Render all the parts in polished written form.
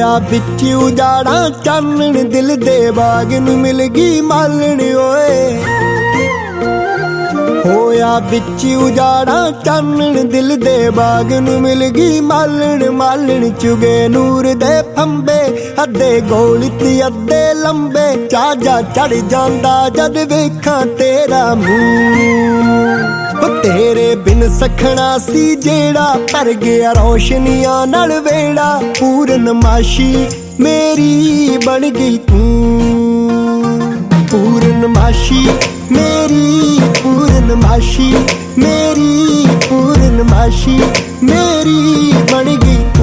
होया बिच उजाड़ा चानण दिल दे बाग नूं मिल गई मालण ओए। होया बिच उजाड़ा चानण दिल दे बाग नूं मिल गई मालण। मालण चुगे नूर दे फंबे अद्धे गोल ते अद्धे लंबे। चाजा चढ़ जांदा जद वेखां तेरा मूंह। तेरे बिन सखना सी जेड़ा भर गया रोशनियां नाल वेड़ा। पूर्णमाशी मेरी बन गई तू, पूर्णमाशी मेरी, पूर्णमाशी मेरी, पूर्णमाशी मेरी बन गई तू।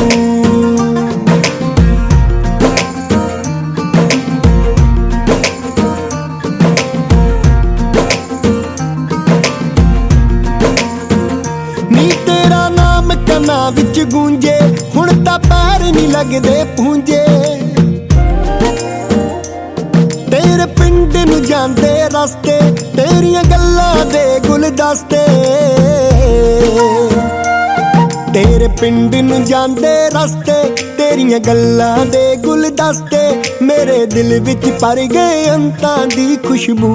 कन्ना विच गूंजे हुण तां पैर नहीं लगदे पूंजे। तेरे पिंड नूं जांदे रस्ते तेरियां गल्लां दे गुलदस्ते। तेरे पिंड नूं जांदे रस्ते तेरियां गल्लां दे गुलदस्ते। मेरे दिल विच भर गए अंतां दी खुशबू।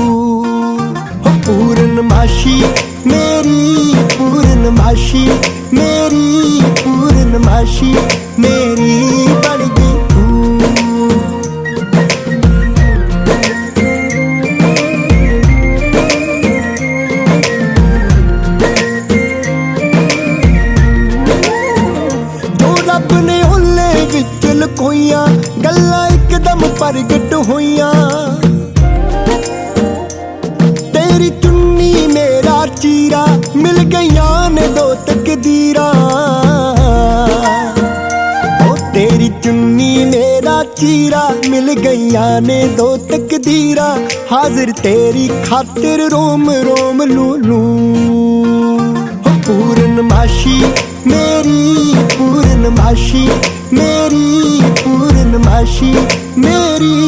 पूर्णमाशी मेरी, पूर्णमाशी मेरी, पूर्णमाशी मेरी बन गई तू। जो रब ने ओले विच लकोइयां गल्लां इकदम प्रगट होइयां। तेरी चुन्नी मेरा चीरा मिल गईयां ने दो तकदीरां। तेरी चुन्नी मेरा चीरा मिल गईयां ने दो तकदीरां। हाजिर तेरी खातिर रोम रोम लूलू। पूर्णमाशी मेरी, पूर्णमाशी मेरी, पूर्णमाशी मेरी